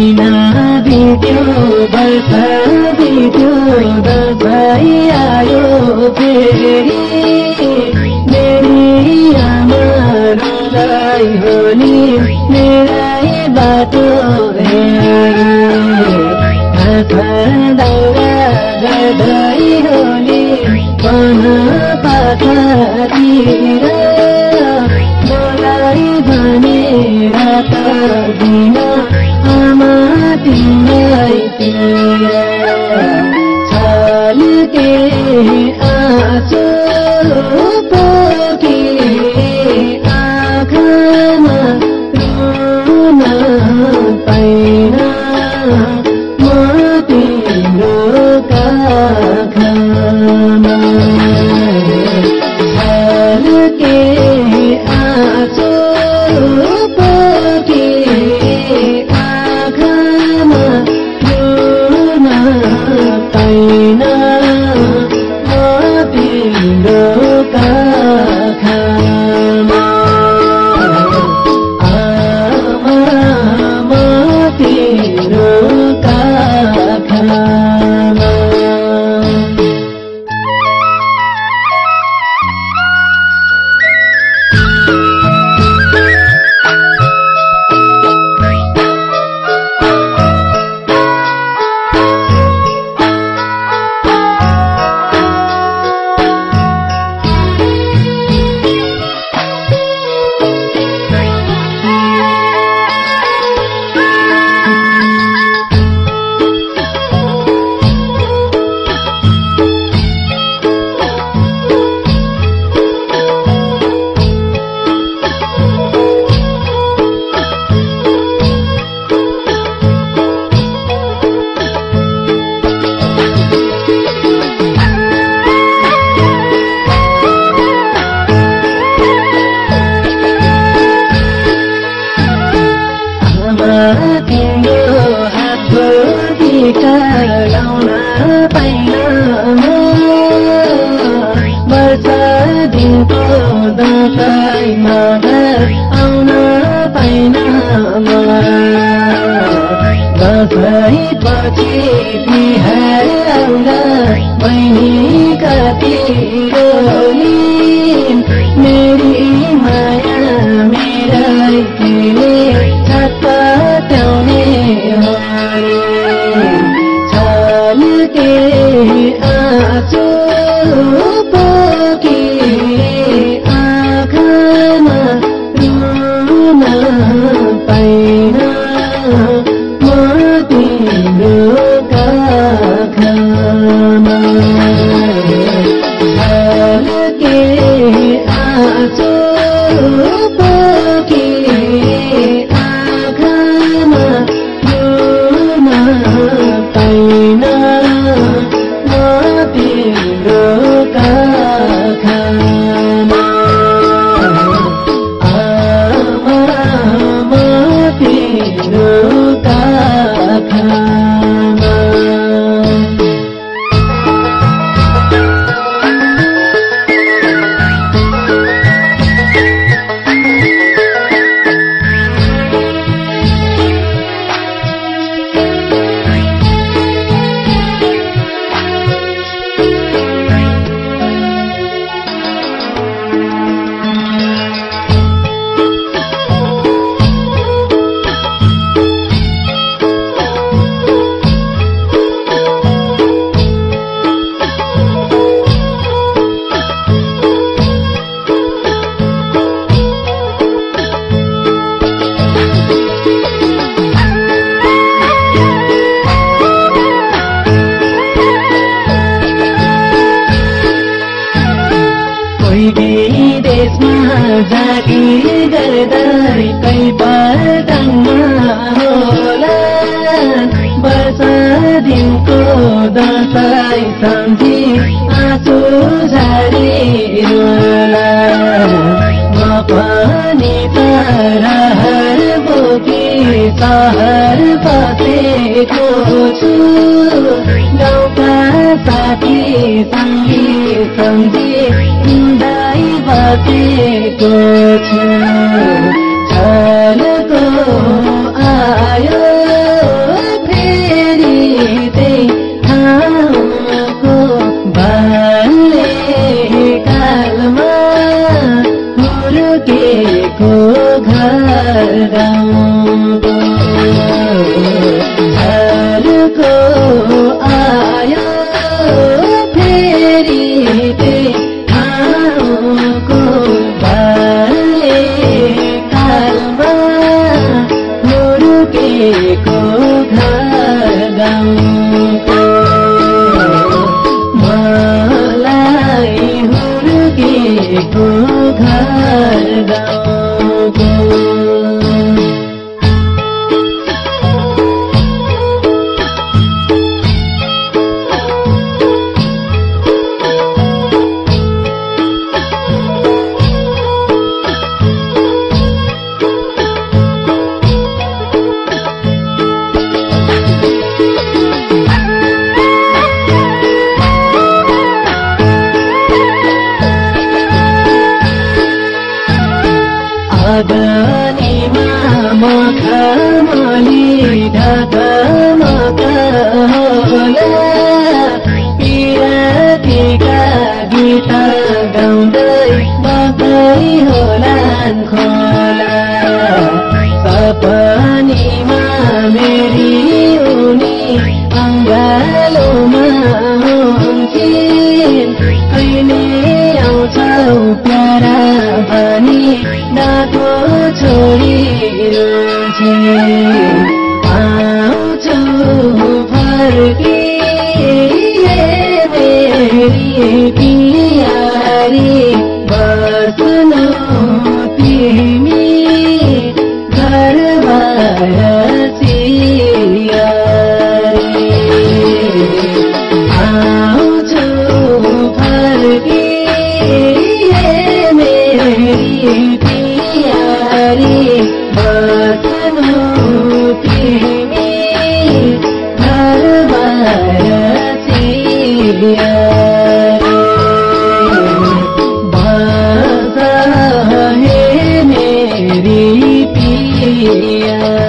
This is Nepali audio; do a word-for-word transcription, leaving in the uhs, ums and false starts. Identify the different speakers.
Speaker 1: महिना बित्यो वर्ष बित्यो दसैँ आयो फेरि मेरी आमा रुँदै होली मेरै बाटो दाउरा गर्दै होली पन पाखातिर मलाई भनेर त दिन आमा तिमीतिर छल्के आँसु पोकी आँखामा रुन पाइन म तिम्रो काखमा छल्के आँसु पोकी आँखामा रुन पाइन म तिम्रो काखमा आमा म तिम्रो काखमा तिम्रो हातको टिका लाउन पाइन वर्ष दिनको दसैँमा घर आउन पाइन दसैँ पछि तिहार आउला बहिनी कति रोलिन् मेरी माया मेरै तिमीले छत्पट्याउने छल्के आँसु पोकी आँखामा रुन पाइन म तिम्रो काखमा छल्के आँसु पोकी आँखामा रुन पाइन म तिम्रो काखमा आमा म तिम्रो काखमा विदेशमा जागिर गर्दै कहीँ पटनमा होला वर्ष दिनको दसैँ सम्झी आँसु झारी रोला म पनि त रहर बोकी सहर बसेको छु गाउँका साथी सङ्गी सम्झी बसेको छु छलको आयो आँगनीमा मखमली ढाकामका होला पिरातीका गीत गाउँदै बग्दै होलान् खोला सपनीमा मेरी उनी अङ्गालोमा हुन्छन् कहिले आउँछौ प्यारा भनी डाको छोडी रुन्छन् आउँछु फर्की मेरी पियारी बस्नु तिमी घरबाट सियारी आउँछु फर्की मेरी पियारी बस्नु तिमी घरबाट सियारी बस हे मेरी पिया